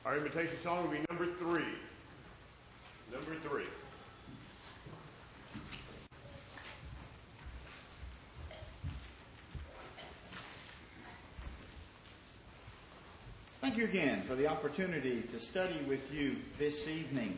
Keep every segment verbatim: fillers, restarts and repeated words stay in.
Our invitation song will be number three. Number three. Thank you again for the opportunity to study with you this evening.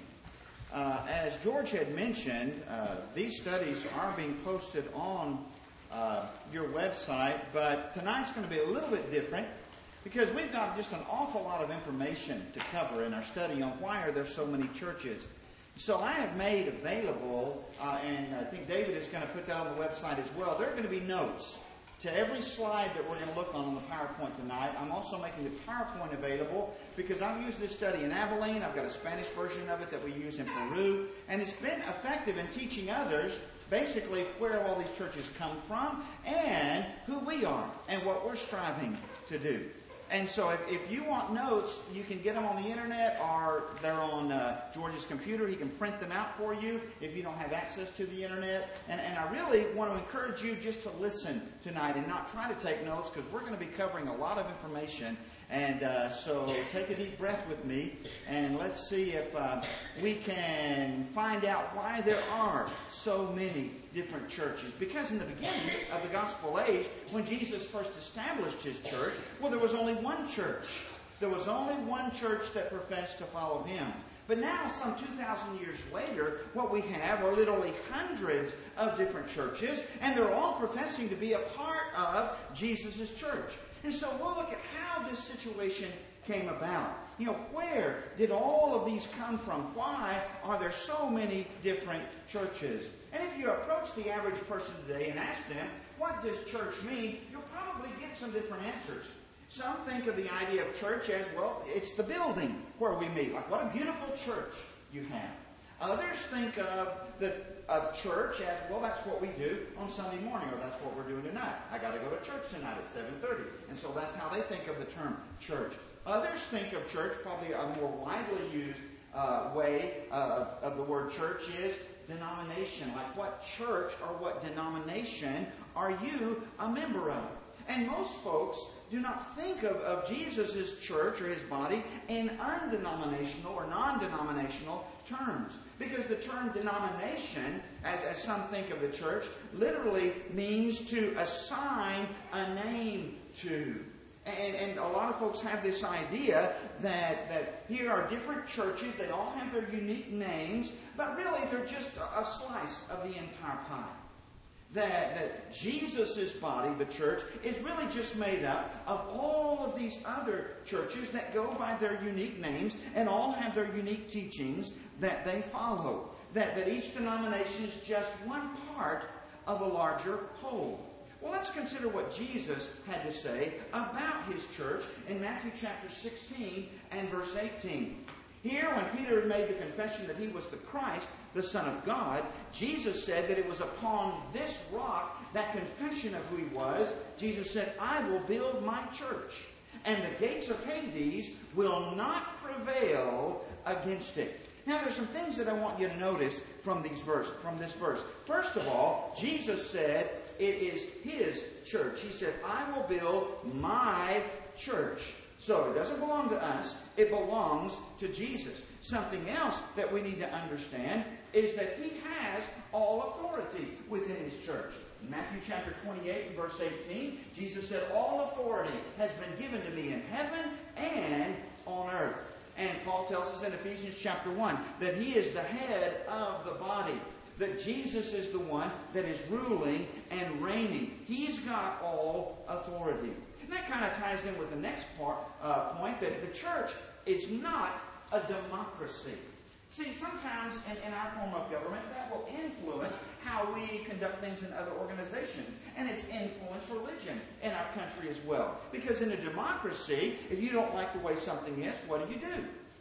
Uh, as George had mentioned, uh, these studies are being posted on uh, your website, but tonight's going to be a little bit different because we've got just an awful lot of information to cover in our study on why are there so many churches. So I have made available, uh, and I think David is going to put that on the website as well, there are going to be notes to every slide that we're going to look on on the PowerPoint tonight. I'm also making the PowerPoint available because I've used this study in Abilene. I've got a Spanish version of it that we use in Peru. And it's been effective in teaching others basically where all these churches come from and who we are and what we're striving to do. And so if, if you want notes, you can get them on the internet or they're on uh, George's computer. He can print them out for you if you don't have access to the internet. And, and I really want to encourage you just to listen tonight and not try to take notes because we're going to be covering a lot of information. And uh, so take a deep breath with me and let's see if uh, we can find out why there are so many different churches. Because in the beginning of the gospel age, when Jesus first established his church, well, there was only one church. There was only one church that professed to follow him. But now, some two thousand years later, what we have are literally hundreds of different churches, and they're all professing to be a part of Jesus' church. And so we'll look at how this situation came about. You know, where did all of these come from? Why are there so many different churches? And if you approach the average person today and ask them, what does church mean? You'll probably get some different answers. Some think of the idea of church as, well, it's the building where we meet. Like, what a beautiful church you have. Others think of the of church as, well, that's what we do on Sunday morning, or that's what we're doing tonight. I got to go to church tonight at seven thirty. And so that's how they think of the term church. Others think of church, probably a more widely used uh, way uh, of the word church is denomination. Like, what church or what denomination are you a member of? And most folks do not think of, of Jesus' church or his body in undenominational or non-denominational terms. Because the term denomination, as, as some think of the church, literally means to assign a name to. And, and a lot of folks have this idea that, that here are different churches, they all have their unique names, but really they're just a, a slice of the entire pie. That, that Jesus' body, the church, is really just made up of all of these other churches that go by their unique names and all have their unique teachings that they follow. That, that each denomination is just one part of a larger whole. Well, let's consider what Jesus had to say about his church in Matthew chapter sixteen and verse eighteen. Here, when Peter had made the confession that he was the Christ, the Son of God, Jesus said that it was upon this rock, that confession of who he was, Jesus said, I will build my church, and the gates of Hades will not prevail against it. Now, there's some things that I want you to notice from these verse, from this verse. First of all, Jesus said it is his church. He said, I will build my church. So it doesn't belong to us. It belongs to Jesus. Something else that we need to understand is that he has all authority within his church. In Matthew chapter twenty-eight and verse eighteen, Jesus said, all authority has been given to me in heaven and on earth. And Paul tells us in Ephesians chapter one that he is the head of the body. That Jesus is the one that is ruling and reigning. He's got all authority. And that kind of ties in with the next part, uh, point, that the church is not a democracy. See, sometimes in, in our form of government, that will influence how we conduct things in other organizations. And it's influenced religion in our country as well. Because in a democracy, if you don't like the way something is, what do you do?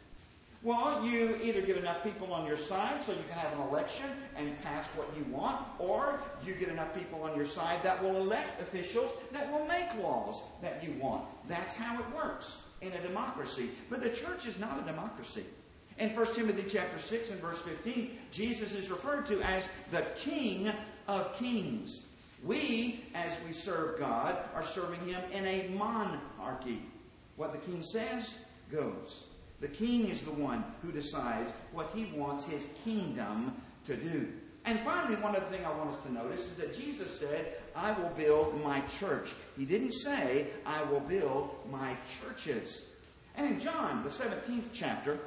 Well, you either get enough people on your side so you can have an election and pass what you want, or you get enough people on your side that will elect officials that will make laws that you want. That's how it works in a democracy. But the church is not a democracy. In First Timothy chapter six and verse fifteen, Jesus is referred to as the King of Kings. We, as we serve God, are serving him in a monarchy. What the king says goes. The king is the one who decides what he wants his kingdom to do. And finally, one other thing I want us to notice is that Jesus said, I will build my church. He didn't say, I will build my churches. And in John, the seventeenth chapter,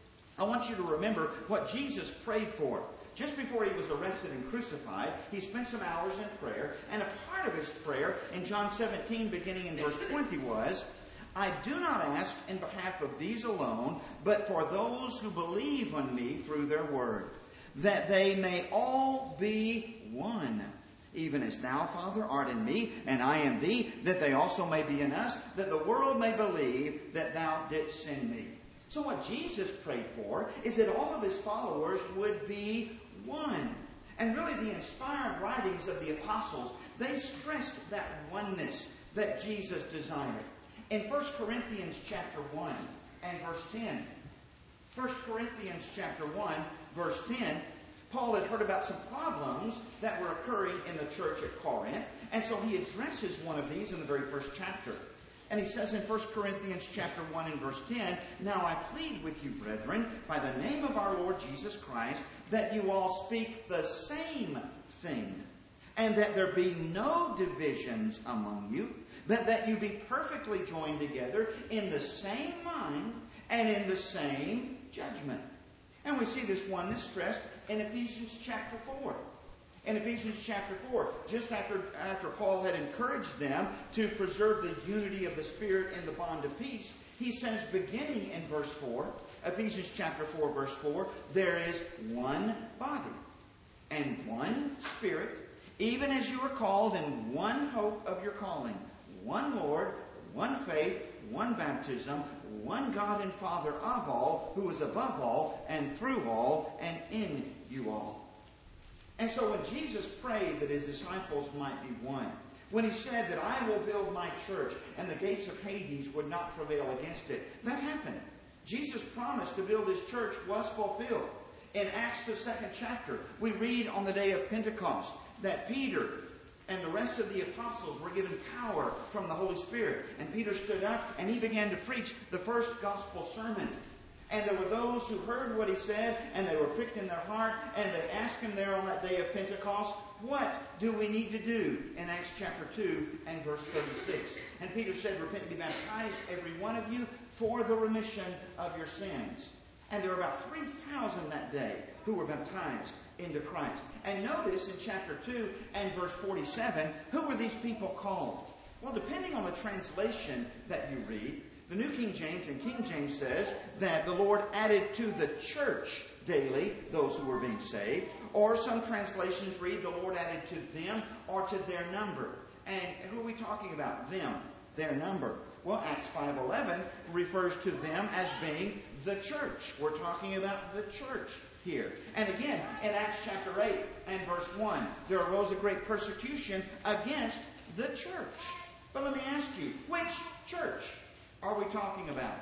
I want you to remember what Jesus prayed for. Just before he was arrested and crucified, he spent some hours in prayer. And a part of his prayer in John seventeen, beginning in verse twenty, was, I do not ask in behalf of these alone, but for those who believe on me through their word, that they may all be one, even as thou, Father, art in me, and I in thee, that they also may be in us, that the world may believe that thou didst send me. So what Jesus prayed for is that all of his followers would be one. And really the inspired writings of the apostles, they stressed that oneness that Jesus desired. In First Corinthians chapter one and verse ten, First Corinthians chapter one, verse ten, Paul had heard about some problems that were occurring in the church at Corinth, and so he addresses one of these in the very first chapter. And he says in First Corinthians chapter one and verse ten, Now I plead with you, brethren, by the name of our Lord Jesus Christ, that you all speak the same thing, and that there be no divisions among you, but that you be perfectly joined together in the same mind and in the same judgment. And we see this oneness stressed in Ephesians chapter four. In Ephesians chapter four, just after, after Paul had encouraged them to preserve the unity of the Spirit in the bond of peace, he says, beginning in verse four, Ephesians chapter four, verse four, there is one body and one Spirit, even as you are called in one hope of your calling, one Lord, one faith, one baptism, one God and Father of all, who is above all and through all and in you all. And so when Jesus prayed that his disciples might be one, when he said that I will build my church and the gates of Hades would not prevail against it, that happened. Jesus' promise to build his church was fulfilled. In Acts the second chapter, we read on the day of Pentecost that Peter and the rest of the apostles were given power from the Holy Spirit. And Peter stood up and he began to preach the first gospel sermon. And there were those who heard what he said, and they were pricked in their heart, and they asked him there on that day of Pentecost, what do we need to do? In Acts chapter two and verse thirty-six. And Peter said, repent and be baptized, every one of you, for the remission of your sins. And there were about three thousand that day who were baptized into Christ. And notice in chapter two and verse forty-seven, who were these people called? Well, depending on the translation that you read, the New King James and King James says that the Lord added to the church daily those who were being saved. Or some translations read the Lord added to them or to their number. And who are we talking about? Them, their number. Well, Acts five eleven refers to them as being the church. We're talking about the church here. And again, in Acts chapter eight and verse one, there arose a great persecution against the church. But let me ask you, which church are we talking about?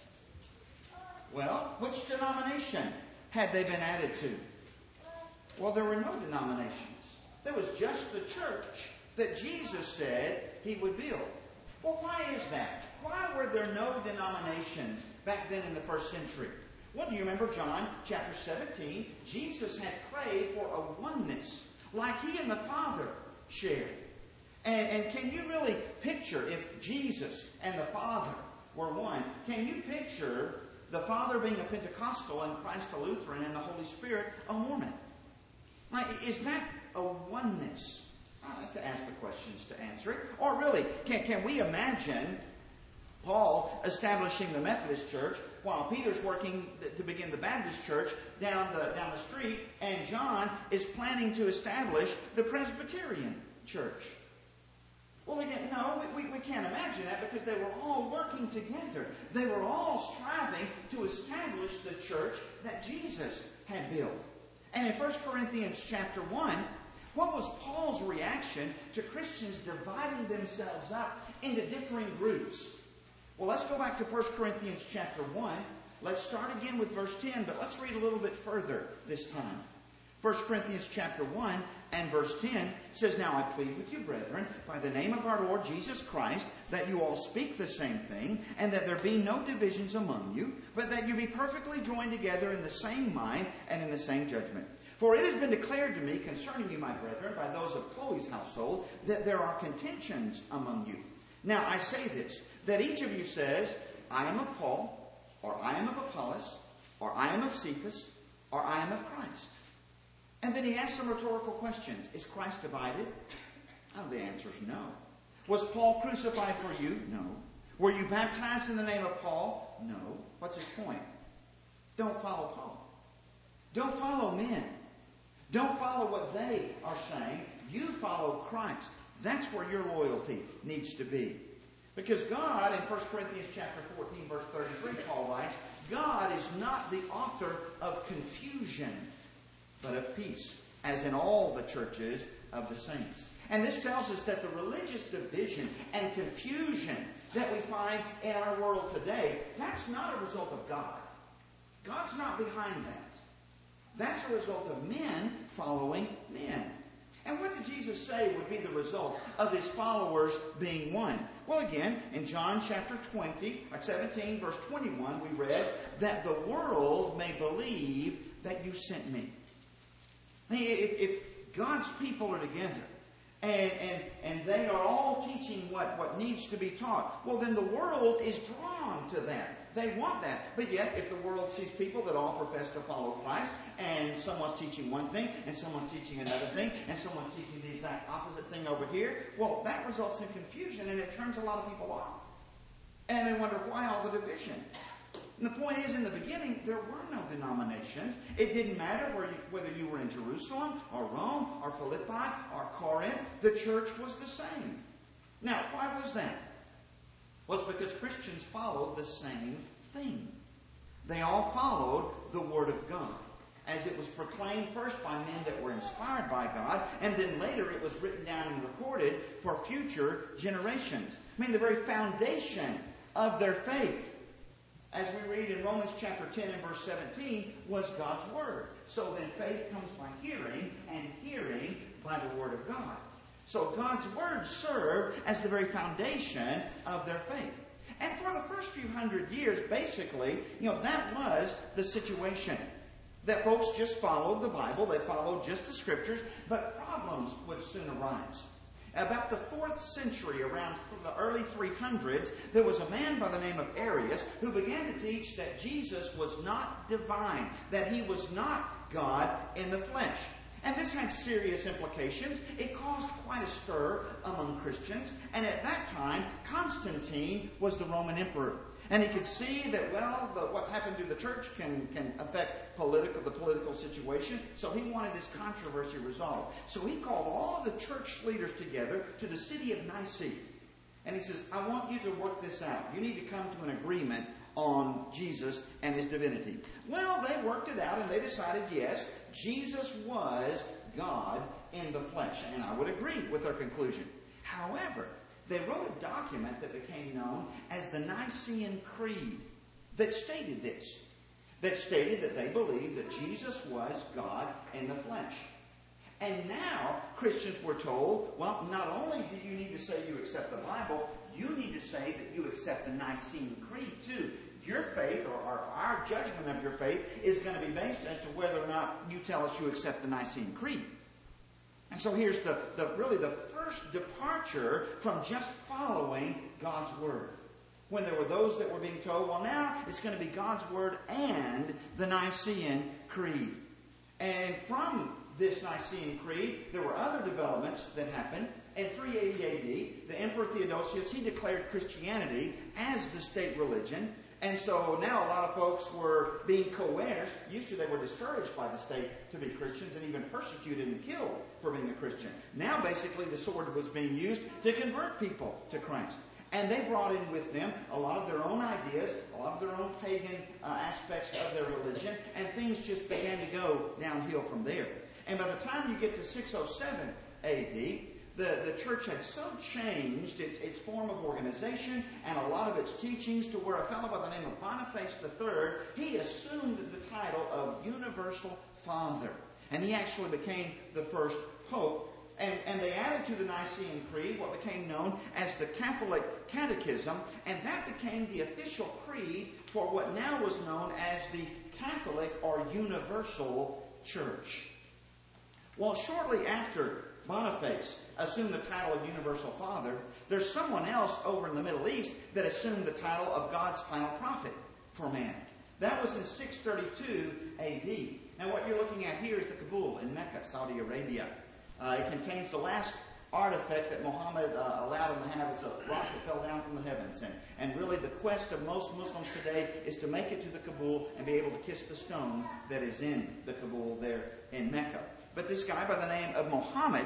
Well, which denomination had they been added to? Well, there were no denominations. There was just the church that Jesus said he would build. Well, why is that? Why were there no denominations back then in the first century? Well, do you remember John chapter seventeen? Jesus had prayed for a oneness like he and the Father shared. And, and can you really picture if Jesus and the Father were one? Can you picture the Father being a Pentecostal and Christ a Lutheran and the Holy Spirit a Mormon? Like, is that a oneness? I have to ask the questions to answer it. Or really, can, can we imagine Paul establishing the Methodist church while Peter's working to begin the Baptist church down the, down the street, and John is planning to establish the Presbyterian church? Well, again, no, we, we can't imagine that because they were all working together. They were all striving to establish the church that Jesus had built. And in First Corinthians chapter one, what was Paul's reaction to Christians dividing themselves up into differing groups? Well, let's go back to First Corinthians chapter one. Let's start again with verse ten, but let's read a little bit further this time. First Corinthians chapter one and verse ten says, "Now I plead with you, brethren, by the name of our Lord Jesus Christ, that you all speak the same thing, and that there be no divisions among you, but that you be perfectly joined together in the same mind and in the same judgment. For it has been declared to me concerning you, my brethren, by those of Chloe's household, that there are contentions among you. Now I say this, that each of you says, I am of Paul, or I am of Apollos, or I am of Cephas, or I am of Christ." And then he asks some rhetorical questions. Is Christ divided? Oh, the answer is no. Was Paul crucified for you? No. Were you baptized in the name of Paul? No. What's his point? Don't follow Paul. Don't follow men. Don't follow what they are saying. You follow Christ. That's where your loyalty needs to be. Because God, in First Corinthians chapter fourteen, verse thirty-three, Paul writes, God is not the author of confusion, but of peace, as in all the churches of the saints. And this tells us that the religious division and confusion that we find in our world today, that's not a result of God. God's not behind that. That's a result of men following men. And what did Jesus say would be the result of his followers being one? Well, again, in John chapter twenty, or seventeen, verse twenty-one, we read that the world may believe that you sent me. If, if God's people are together and, and, and they are all teaching what, what needs to be taught, well, then the world is drawn to that. They want that. But yet, if the world sees people that all profess to follow Christ, and someone's teaching one thing, and someone's teaching another thing, and someone's teaching the exact opposite thing over here, well, that results in confusion, and it turns a lot of people off. And they wonder, why all the division? And the point is, in the beginning, there were no denominations. It didn't matter where you, whether you were in Jerusalem, or Rome, or Philippi, or Corinth. The church was the same. Now, why was that? Well, it's because Christians followed the same thing. They all followed the Word of God, as it was proclaimed first by men that were inspired by God, and then later it was written down and recorded for future generations. I mean, the very foundation of their faith, as we read in Romans chapter ten and verse seventeen, was God's Word. So then faith comes by hearing, and hearing by the Word of God. So God's Word served as the very foundation of their faith. And for the first few hundred years, basically, you know, that was the situation. That folks just followed the Bible, they followed just the Scriptures, but problems would soon arise. About the fourth century, around the early three hundreds, there was a man by the name of Arius who began to teach that Jesus was not divine, that he was not God in the flesh. And this had serious implications. It caused quite a stir among Christians. And at that time, Constantine was the Roman emperor. And he could see that, well, the, what happened to the church can, can affect political, the political situation. So he wanted this controversy resolved. So he called all of the church leaders together to the city of Nicaea. And he says, I want you to work this out. You need to come to an agreement on Jesus and his divinity. Well, they worked it out and they decided, yes, Jesus was God in the flesh. And I would agree with their conclusion. However, they wrote a document that became known as the Nicene Creed that stated this. That stated that they believed that Jesus was God in the flesh. And now Christians were told, well, not only do you need to say you accept the Bible, you need to say that you accept the Nicene Creed too. Your faith, or, or our judgment of your faith, is going to be based as to whether or not you tell us you accept the Nicene Creed. And so here's the, the really the first departure from just following God's Word. When there were those that were being told, well, now it's going to be God's Word and the Nicene Creed. And from this Nicene Creed, there were other developments that happened. In three eighty A D, the Emperor Theodosius, he declared Christianity as the state religion. And so now a lot of folks were being coerced. Used to they were discouraged by the state to be Christians and even persecuted and killed for being a Christian. Now basically the sword was being used to convert people to Christ. And they brought in with them a lot of their own ideas, a lot of their own pagan uh, aspects of their religion, and things just began to go downhill from there. And by the time you get to six oh seven A D, The, the church had so changed its, its form of organization and a lot of its teachings to where a fellow by the name of Boniface the third, he assumed the title of Universal Father. And he actually became the first pope. And, and they added to the Nicene Creed what became known as the Catholic Catechism, and that became the official creed for what now was known as the Catholic or Universal Church. Well, shortly after Boniface assumed the title of Universal Father, there's someone else over in the Middle East that assumed the title of God's final prophet for man. That was in six thirty-two A D. Now what you're looking at here is the Kabul in Mecca, Saudi Arabia. Uh, it contains the last artifact that Muhammad uh, allowed him to have. It's a rock that fell down from the heavens. And, and really the quest of most Muslims today is to make it to the Kabul and be able to kiss the stone that is in the Kabul there in Mecca. But this guy by the name of Muhammad,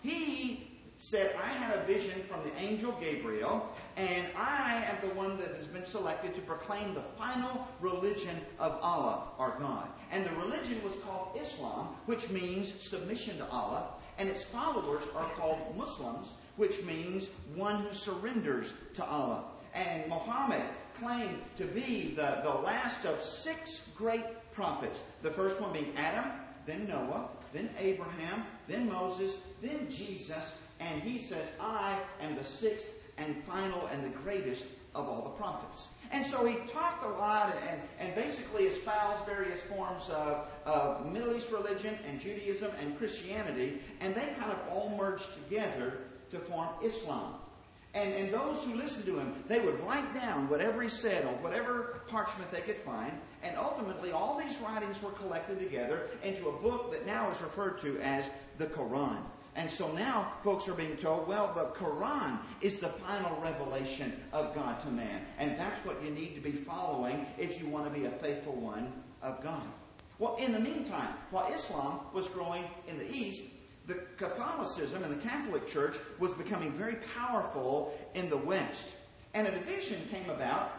he said, I had a vision from the angel Gabriel, and I am the one that has been selected to proclaim the final religion of Allah, our God. And the religion was called Islam, which means submission to Allah, and its followers are called Muslims, which means one who surrenders to Allah. And Muhammad claimed to be the, the last of six great prophets. The first one being Adam, then Noah, then Abraham, then Moses, then Jesus, and he says, I am the sixth and final and the greatest of all the prophets. And so he talked a lot and, and basically espoused various forms of, of Middle East religion and Judaism and Christianity, and they kind of all merged together to form Islam. And, and those who listened to him, they would write down whatever he said on whatever parchment they could find, and ultimately all these writings were collected together into a book that now is referred to as the Quran. And so now folks are being told, well, the Quran is the final revelation of God to man. And that's what you need to be following if you want to be a faithful one of God. Well, in the meantime, while Islam was growing in the East, the Catholicism and the Catholic Church was becoming very powerful in the West. And a division came about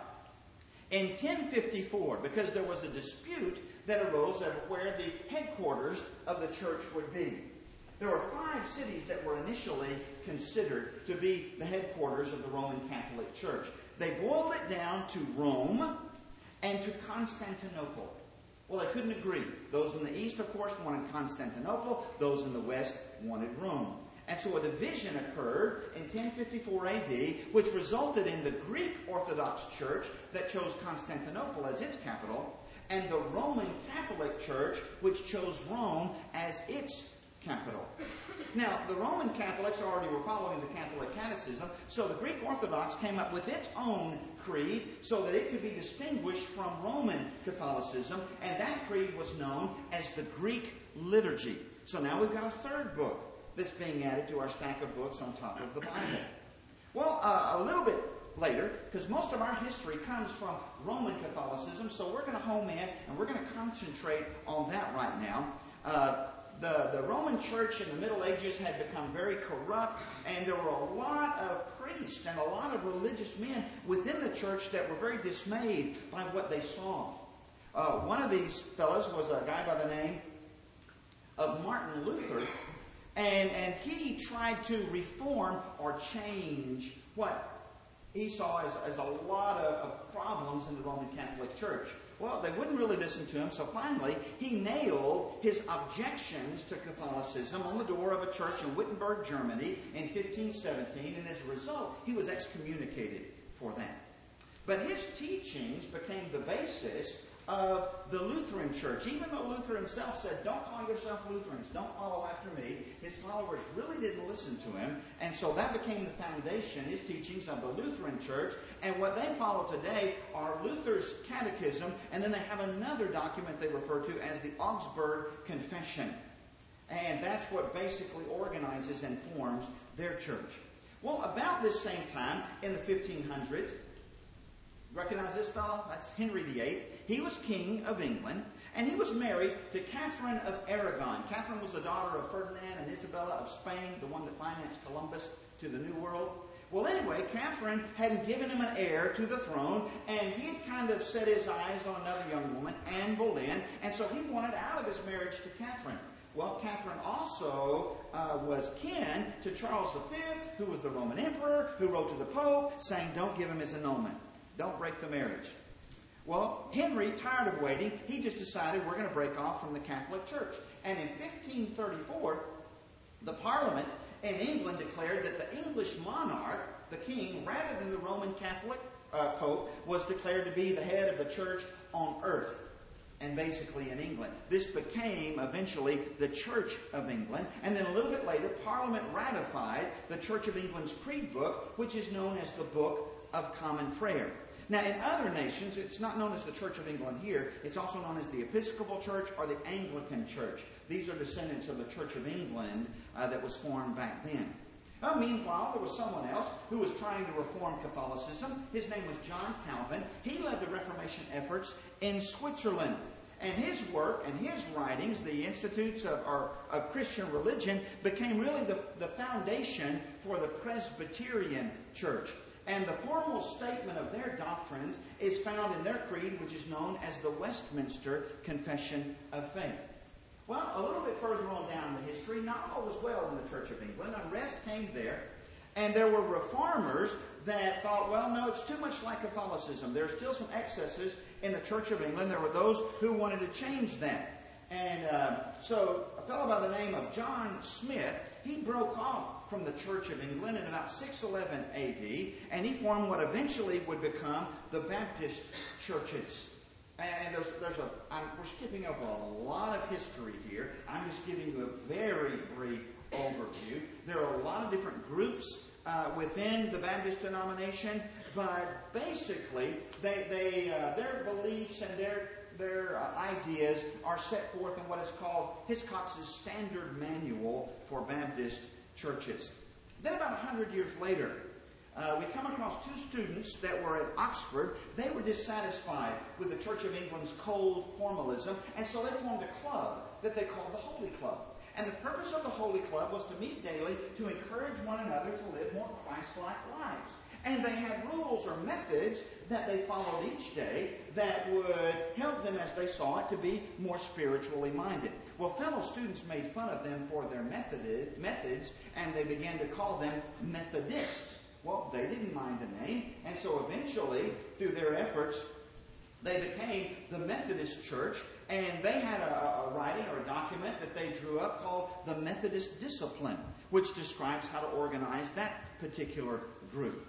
in ten fifty-four because there was a dispute that arose over where the headquarters of the church would be. There were five cities that were initially considered to be the headquarters of the Roman Catholic Church. They boiled it down to Rome and to Constantinople. Well, they couldn't agree. Those in the east, of course, wanted Constantinople. Those in the west wanted Rome. And so a division occurred in ten fifty-four A D, which resulted in the Greek Orthodox Church that chose Constantinople as its capital, and the Roman Catholic Church, which chose Rome as its capital. Now, the Roman Catholics already were following the Catholic Catechism, so the Greek Orthodox came up with its own creed so that it could be distinguished from Roman Catholicism, and that creed was known as the Greek Liturgy. So now we've got a third book that's being added to our stack of books on top of the Bible. Well, uh, a little bit later, because most of our history comes from Roman Catholicism, so we're going to home in and we're going to concentrate on that right now. Uh, The, the Roman Church in the Middle Ages had become very corrupt, and there were a lot of priests and a lot of religious men within the church that were very dismayed by what they saw. Uh, one of these fellows was a guy by the name of Martin Luther, and, and he tried to reform or change what he saw as, as a lot of, of problems in the Roman Catholic Church. Well, they wouldn't really listen to him, so finally he nailed his objections to Catholicism on the door of a church in Wittenberg, Germany in fifteen seventeen, and as a result, he was excommunicated for that. But his teachings became the basis of the Lutheran Church. Even though Luther himself said, don't call yourself Lutherans, don't follow after me, his followers really didn't listen to him. And so that became the foundation, his teachings of the Lutheran Church. And what they follow today are Luther's Catechism, and then they have another document they refer to as the Augsburg Confession. And that's what basically organizes and forms their church. Well, about this same time, in the fifteen hundreds, recognize this fellow? That's Henry the Eighth. He was king of England, and he was married to Catherine of Aragon. Catherine was the daughter of Ferdinand and Isabella of Spain, the one that financed Columbus to the New World. Well, anyway, Catherine hadn't given him an heir to the throne, and he had kind of set his eyes on another young woman, Anne Boleyn, and so he wanted out of his marriage to Catherine. Well, Catherine also uh, was kin to Charles the Fifth, who was the Roman emperor, who wrote to the Pope saying, don't give him his annulment. Don't break the marriage. Well, Henry, tired of waiting, he just decided we're going to break off from the Catholic Church. And in fifteen thirty-four, the Parliament in England declared that the English monarch, the king, rather than the Roman Catholic uh, Pope, was declared to be the head of the church on earth. And basically in England. This became eventually the Church of England. And then a little bit later, Parliament ratified the Church of England's Creed book, which is known as the Book of Common Prayer. Now, in other nations, it's not known as the Church of England here. It's also known as the Episcopal Church or the Anglican Church. These are descendants of the Church of England uh, that was formed back then. Uh, meanwhile, there was someone else who was trying to reform Catholicism. His name was John Calvin. He led the Reformation efforts in Switzerland. And his work and his writings, the Institutes of, or, of Christian Religion, became really the, the foundation for the Presbyterian Church. And the formal statement of their doctrines is found in their creed, which is known as the Westminster Confession of Faith. Well, a little bit further on down in the history, not all was well in the Church of England. Unrest came there. And there were reformers that thought, well, no, it's too much like Catholicism. There are still some excesses in the Church of England. There were those who wanted to change that. And uh, so a fellow by the name of John Smith, he broke off from the Church of England in about six eleven A D, and he formed what eventually would become the Baptist churches. And there's, there's a, I'm, we're skipping over a lot of history here. I'm just giving you a very brief overview. There are a lot of different groups uh, within the Baptist denomination, but basically they, they, uh, their beliefs and their, their uh, ideas are set forth in what is called Hiscox's Standard Manual for Baptist Churches. Then about a hundred years later, Uh, we come across two students that were at Oxford. They were dissatisfied with the Church of England's cold formalism, and so they formed a club that they called the Holy Club. And the purpose of the Holy Club was to meet daily to encourage one another to live more Christ-like lives. And they had rules or methods that they followed each day that would help them, as they saw it, to be more spiritually minded. Well, fellow students made fun of them for their method, methods, and they began to call them Methodists. Well, they didn't mind the name, and so eventually, through their efforts, they became the Methodist Church, and they had a, a writing or a document that they drew up called the Methodist Discipline, which describes how to organize that particular group.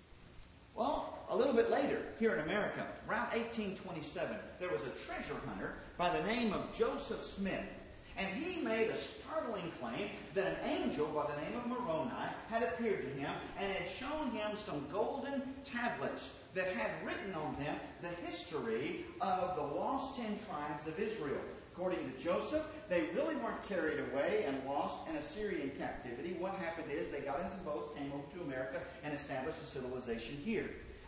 Well, a little bit later, here in America, around eighteen twenty-seven, there was a treasure hunter by the name of Joseph Smith. And he made a startling claim that an angel by the name of Moroni had appeared to him and had shown him some golden tablets that had written on them the history of the lost ten tribes of Israel. According to Joseph, they really weren't carried away and lost in Assyrian captivity. What happened is they got in some boats, came over to America, and established a civilization here.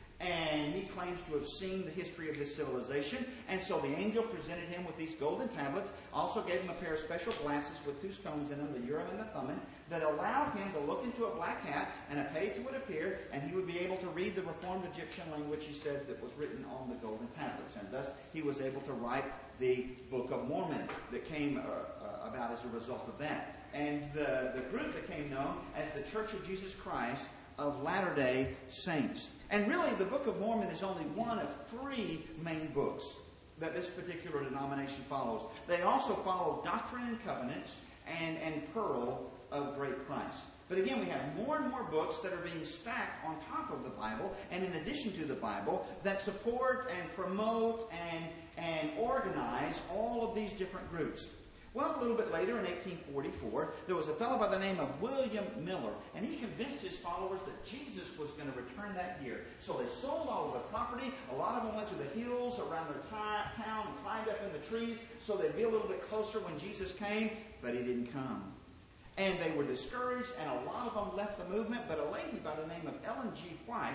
And he claims to have seen the history of this civilization. And so the angel presented him with these golden tablets, also gave him a pair of special glasses with two stones in them, the Urim and the Thummim, that allowed him to look into a black hat, and a page would appear, and he would be able to read the Reformed Egyptian language, he said, that was written on the golden tablets. And thus he was able to write the Book of Mormon that came uh, uh, about as a result of that. And the, the group became known as the Church of Jesus Christ of Latter-day Saints. And really, the Book of Mormon is only one of three main books that this particular denomination follows. They also follow Doctrine and Covenants and, and Pearl of Great Price. But again, we have more and more books that are being stacked on top of the Bible and in addition to the Bible that support and promote and, and organize all of these different groups. Well, a little bit later, in eighteen forty-four, there was a fellow by the name of William Miller, and he convinced his followers that Jesus was going to return that year. So they sold all of their property. A lot of them went to the hills around their t- town and climbed up in the trees so they'd be a little bit closer when Jesus came, but he didn't come. And they were discouraged, and a lot of them left the movement, but a lady by the name of Ellen G. White,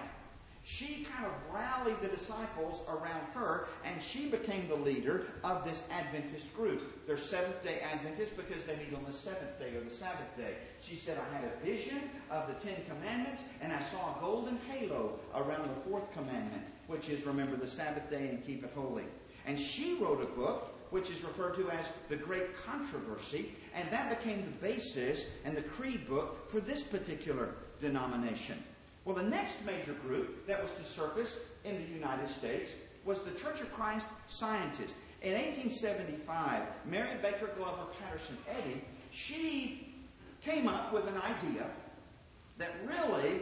she kind of rallied the disciples around her, and she became the leader of this Adventist group. They're Seventh-day Adventists because they meet on the seventh day or the Sabbath day. She said, I had a vision of the Ten Commandments, and I saw a golden halo around the fourth commandment, which is remember the Sabbath day and keep it holy. And she wrote a book which is referred to as the Great Controversy, and that became the basis and the creed book for this particular denomination. Well, the next major group that was to surface in the United States was the Church of Christ Scientist. In eighteen seventy-five, Mary Baker Glover Patterson Eddy, she came up with an idea that really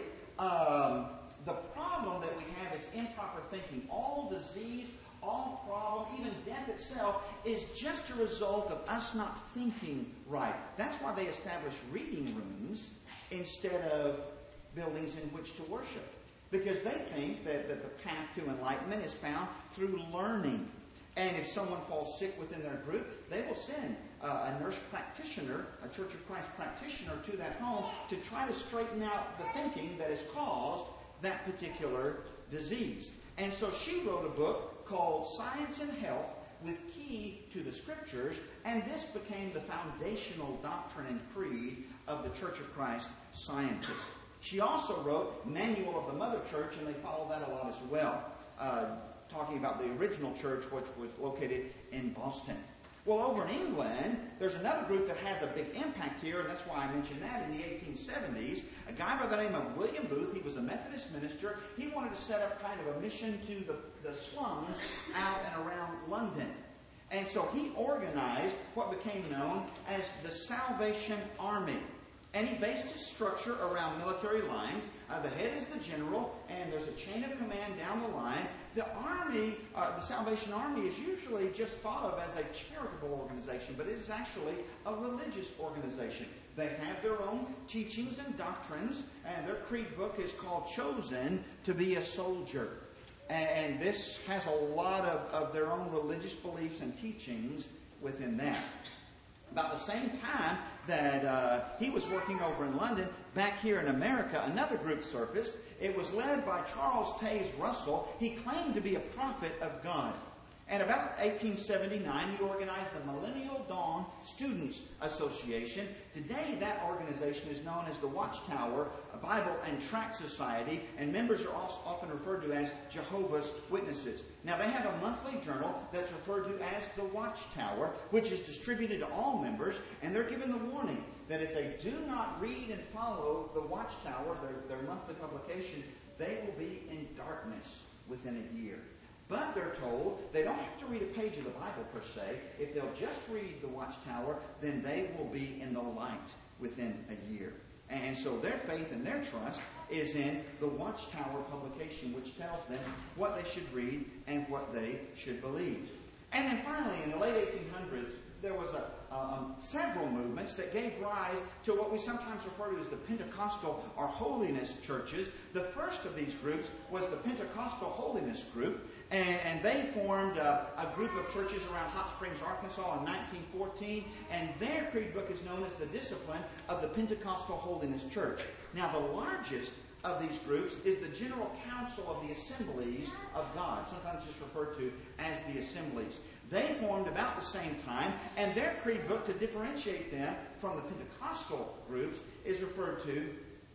um, the problem that we have is improper thinking. All disease, all problem, even death itself, is just a result of us not thinking right. That's why they established reading rooms instead of buildings in which to worship. Because they think that, that the path to enlightenment is found through learning. And if someone falls sick within their group, they will send uh, a nurse practitioner, a Church of Christ practitioner to that home to try to straighten out the thinking that has caused that particular disease. And so she wrote a book called Science and Health with Key to the Scriptures, and this became the foundational doctrine and creed of the Church of Christ Scientist. She also wrote Manual of the Mother Church, and they follow that a lot as well, uh, talking about the original church, which was located in Boston. Well, over in England, there's another group that has a big impact here, and that's why I mentioned that. In the eighteen seventies, a guy by the name of William Booth, he was a Methodist minister. He wanted to set up kind of a mission to the, the slums out and around London. And so he organized what became known as the Salvation Army. And he based his structure around military lines. Uh, the head is the general, and there's a chain of command down the line. The army, uh, the Salvation Army, is usually just thought of as a charitable organization, but it is actually a religious organization. They have their own teachings and doctrines, and their creed book is called Chosen to be a Soldier. And this has a lot of, of their own religious beliefs and teachings within that. About the same time that uh, he was working over in London, back here in America, another group surfaced. It was led by Charles Taze Russell. He claimed to be a prophet of God. And about eighteen seventy-nine, he organized the Millennial Dawn Students Association. Today, that organization is known as the Watchtower Bible and Tract Society, and members are also often referred to as Jehovah's Witnesses. Now, they have a monthly journal that's referred to as the Watchtower, which is distributed to all members, and they're given the warning that if they do not read and follow the Watchtower, their, their monthly publication, they will be in darkness within a year. But they're told they don't have to read a page of the Bible per se. If they'll just read the Watchtower, then they will be in the light within a year. And so their faith and their trust is in the Watchtower publication, which tells them what they should read and what they should believe. And then finally, in the late eighteen hundreds, there was a, um, several movements that gave rise to what we sometimes refer to as the Pentecostal or holiness churches. The first of these groups was the Pentecostal Holiness Group, and, and they formed a, a group of churches around Hot Springs, Arkansas in nineteen fourteen, and their creed book is known as the Discipline of the Pentecostal Holiness Church. Now, the largest of these groups is the General Council of the Assemblies of God, sometimes just referred to as the Assemblies. They formed about the same time, and their creed book, to differentiate them from the Pentecostal groups, is referred to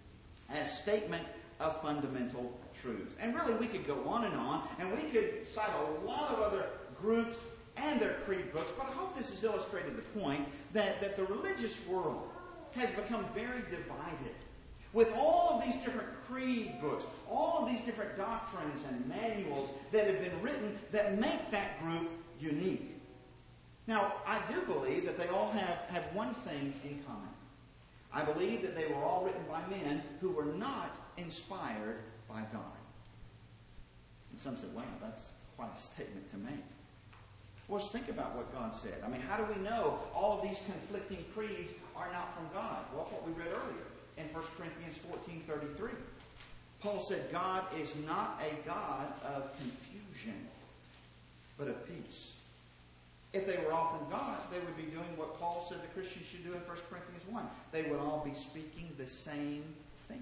as Statement of Fundamental Truths. And really, we could go on and on, and we could cite a lot of other groups and their creed books, but I hope this has illustrated the point that, that the religious world has become very divided. With all of these different creed books, all of these different doctrines and manuals that have been written that make that group unique. Now, I do believe that they all have, have one thing in common. I believe that they were all written by men who were not inspired by God. And some said, wow, that's quite a statement to make. Well, let's think about what God said. I mean, how do we know all of these conflicting creeds are not from God? Well, what we read earlier in First Corinthians fourteen thirty-three. Paul said, God is not a God of confusion, but of peace. If they were all from God, they would be doing what Paul said the Christians should do in First Corinthians one. They would all be speaking the same thing.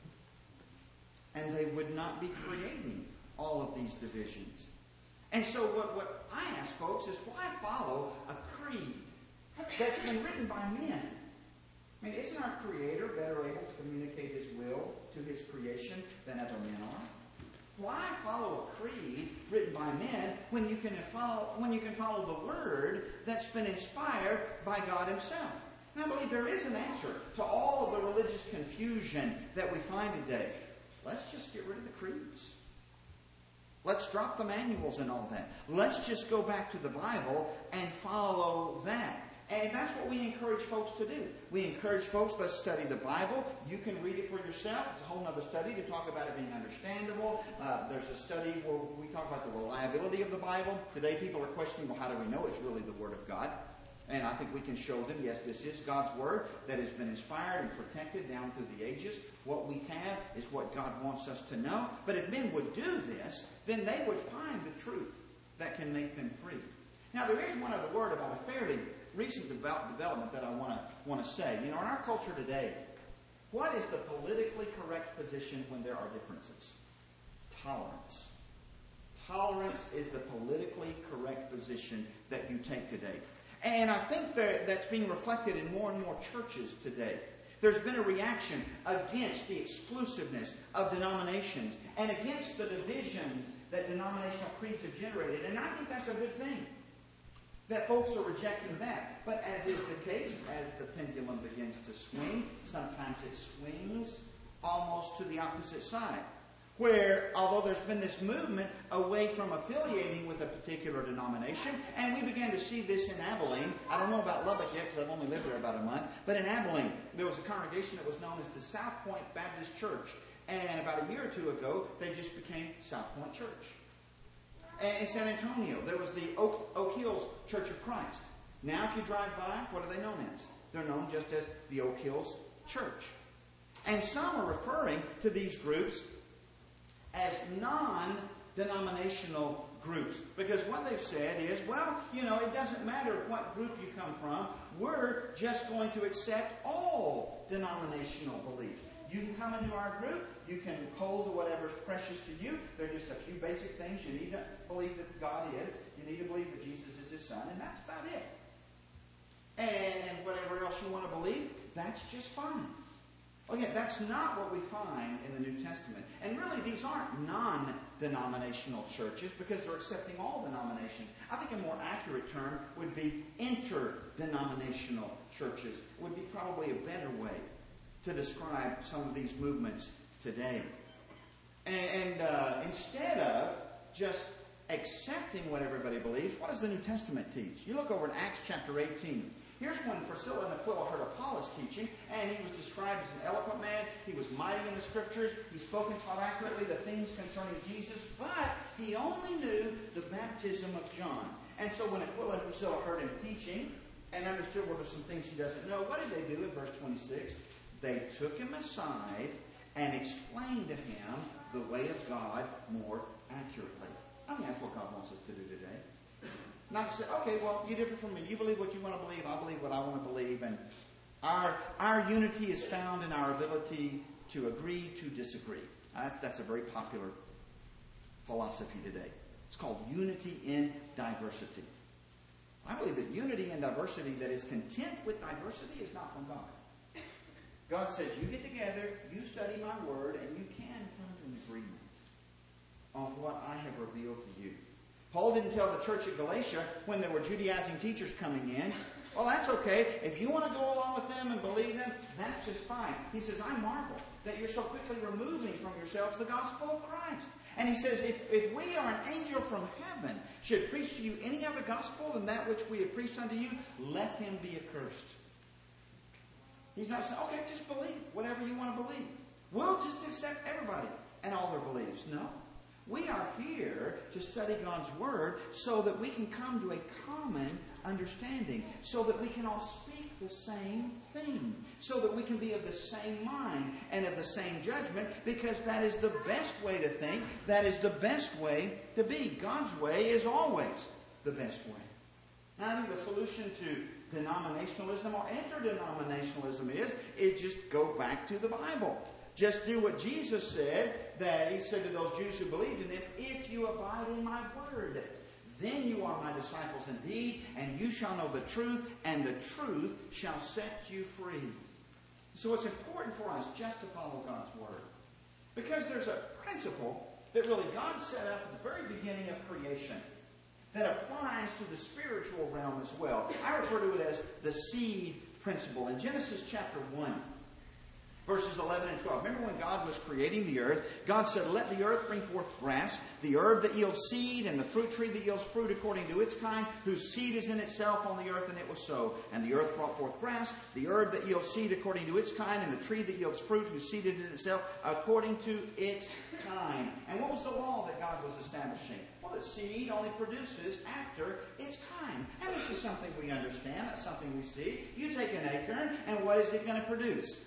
And they would not be creating all of these divisions. And so what, what I ask folks is, why follow a creed that's been written by men? I mean, isn't our Creator better able to communicate His will to His creation than other men are? Why follow a creed written by men when you can follow when you can follow the Word that's been inspired by God Himself? And I believe there is an answer to all of the religious confusion that we find today. Let's just get rid of the creeds. Let's drop the manuals and all that. Let's just go back to the Bible and follow that. And that's what we encourage folks to do. We encourage folks, let's study the Bible. You can read it for yourself. It's a whole other study to talk about it being understandable. Uh, there's a study where we talk about the reliability of the Bible. Today people are questioning, well, how do we know it's really the Word of God? And I think we can show them, yes, this is God's Word that has been inspired and protected down through the ages. What we have is what God wants us to know. But if men would do this, then they would find the truth that can make them free. Now, there is one other word about a fairly recent develop, development that I want to want to say. You know, in our culture today, what is the politically correct position when there are differences? Tolerance. Tolerance is the politically correct position that you take today. And I think that that's being reflected in more and more churches today. There's been a reaction against the exclusiveness of denominations and against the divisions that denominational creeds have generated. And I think that's a good thing, that folks are rejecting that. But as is the case, as the pendulum begins to swing, sometimes it swings almost to the opposite side. Where, although there's been this movement away from affiliating with a particular denomination, and we began to see this in Abilene. I don't know about Lubbock yet because I've only lived there about a month. But in Abilene, there was a congregation that was known as the South Point Baptist Church. And about a year or two ago, they just became South Point Church. And in San Antonio, there was the Oak, Oak Hills Church of Christ. Now, if you drive by, what are they known as? They're known just as the Oak Hills Church. And some are referring to these groups as non-denominational groups. Because what they've said is, well, you know, it doesn't matter what group you come from. We're just going to accept all denominational beliefs. You can come into our group. You can hold to whatever's precious to you. There are just a few basic things. You need to believe that God is. You need to believe that Jesus is His Son. And that's about it. And, and whatever else you want to believe, that's just fine. Again, that's not what we find in the New Testament. And really, these aren't non-denominational churches because they're accepting all denominations. I think a more accurate term would be interdenominational churches. Would be probably a better way to describe some of these movements today. And, and uh, instead of just accepting what everybody believes, what does the New Testament teach? You look over at Acts chapter eighteen. Here's when Priscilla and Aquila heard Apollos teaching, and he was described as an eloquent man. He was mighty in the Scriptures. He spoke and taught accurately the things concerning Jesus, but he only knew the baptism of John. And so when Aquila and Priscilla heard him teaching and understood what were some things he doesn't know, what did they do in verse twenty-six? They took him aside and explained to him the way of God more accurately. I think that's what God wants us to do today. Not to say, okay, well, you're different from me. You believe what you want to believe. I believe what I want to believe. And our our unity is found in our ability to agree to disagree. Uh, that's a very popular philosophy today. It's called unity in diversity. I believe that unity in diversity that is content with diversity is not from God. God says, you get together, you study my word, and you can come to an agreement on what I have revealed to you. Paul didn't tell the church at Galatia when there were Judaizing teachers coming in, well, that's okay. If you want to go along with them and believe them, that's just fine. He says, I marvel that you're so quickly removing from yourselves the gospel of Christ. And he says, if, if we or an angel from heaven should preach to you any other gospel than that which we have preached unto you, let him be accursed. He's not saying, okay, just believe whatever you want to believe. We'll just accept everybody and all their beliefs. No. We are here to study God's Word so that we can come to a common understanding, so that we can all speak the same thing, so that we can be of the same mind and of the same judgment, because that is the best way to think. That is the best way to be. God's way is always the best way. Now, I think the solution to denominationalism or interdenominationalism is, is just go back to the Bible. Just do what Jesus said, that he said to those Jews who believed in him, if you abide in my word, then you are my disciples indeed, and you shall know the truth, and the truth shall set you free. So it's important for us just to follow God's word. Because there's a principle that really God set up at the very beginning of creation that applies to the spiritual realm as well. I refer to it as the seed principle. In Genesis chapter one, Verses eleven and twelve. Remember when God was creating the earth, God said, let the earth bring forth grass, the herb that yields seed, and the fruit tree that yields fruit according to its kind, whose seed is in itself on the earth, and it was so. And the earth brought forth grass, the herb that yields seed according to its kind, and the tree that yields fruit, whose seed is in itself according to its kind. And what was the law that God was establishing? Well, that seed only produces after its kind. And this is something we understand. That's something we see. You take an acorn, and what is it going to produce?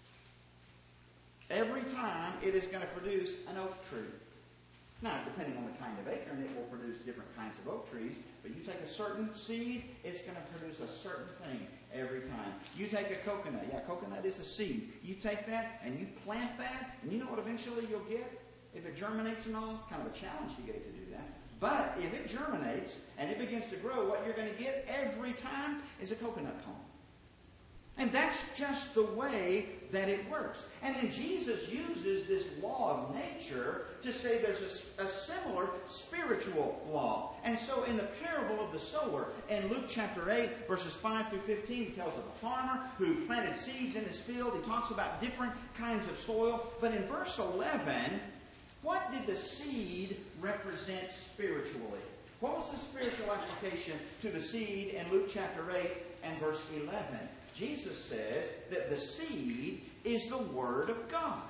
Every time it is going to produce an oak tree. Now, depending on the kind of acorn, it will produce different kinds of oak trees. But you take a certain seed, it's going to produce a certain thing every time. You take a coconut. Yeah, coconut is a seed. You take that and you plant that, and you know what eventually you'll get? If it germinates and all, it's kind of a challenge to get it to do that. But if it germinates and it begins to grow, what you're going to get every time is a coconut palm. And that's just the way that it works. And then Jesus uses this law of nature to say there's a, a similar spiritual law. And so in the parable of the sower, in Luke chapter eight, verses five through fifteen, he tells of a farmer who planted seeds in his field. He talks about different kinds of soil. But in verse eleven, what did the seed represent spiritually? What was the spiritual application to the seed in Luke chapter eight and verse eleven? Jesus says that the seed is the Word of God.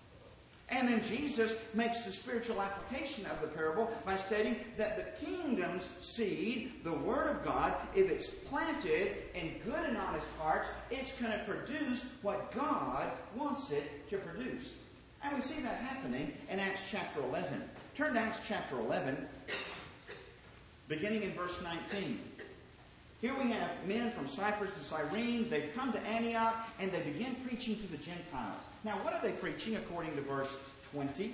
And then Jesus makes the spiritual application of the parable by stating that the kingdom's seed, the Word of God, if it's planted in good and honest hearts, it's going to produce what God wants it to produce. And we see that happening in Acts chapter eleven. Turn to Acts chapter eleven, beginning in verse nineteen. Here we have men from Cyprus and Cyrene. They've come to Antioch and they begin preaching to the Gentiles. Now, what are they preaching according to verse twenty?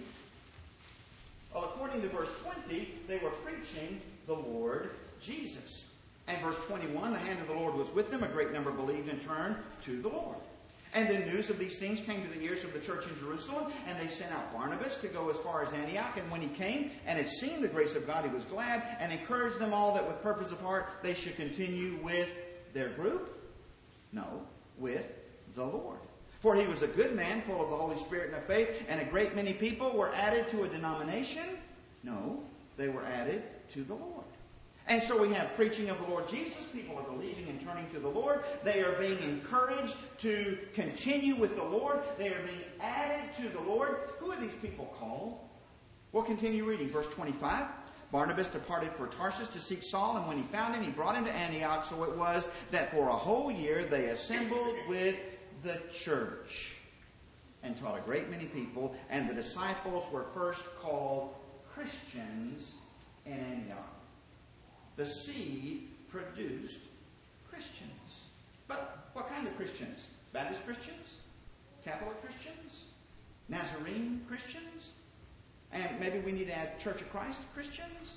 Well, according to verse twenty, they were preaching the Lord Jesus. And verse twenty-one, the hand of the Lord was with them. A great number believed and turned to the Lord. And then news of these things came to the ears of the church in Jerusalem, and they sent out Barnabas to go as far as Antioch. And when he came and had seen the grace of God, he was glad and encouraged them all that with purpose of heart they should continue with their group? No, with the Lord. For he was a good man, full of the Holy Spirit and of faith, and a great many people were added to a denomination? No, they were added to the Lord. And so we have preaching of the Lord Jesus. People are believing and turning to the Lord. They are being encouraged to continue with the Lord. They are being added to the Lord. Who are these people called? We'll continue reading. Verse twenty-five. Barnabas departed for Tarsus to seek Saul, and when he found him, he brought him to Antioch. So it was that for a whole year they assembled with the church and taught a great many people. And the disciples were first called Christians in Antioch. The seed produced Christians. But what kind of Christians? Baptist Christians? Catholic Christians? Nazarene Christians? And maybe we need to add Church of Christ Christians?